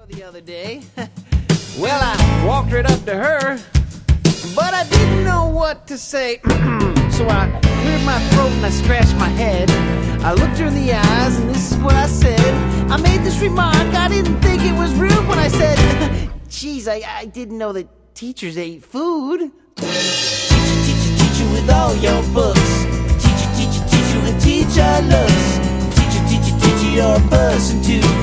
the other day. Well, I walked right up to her, but I didn't know what to say. So I cleared my throat and I scratched my head. I looked her in the eyes and this is what I said. I made this remark, I didn't think it was rude when I said, geez, I didn't know that teachers ate food. Teacher with all your books. Teacher with teacher looks. Teacher, you're a person too.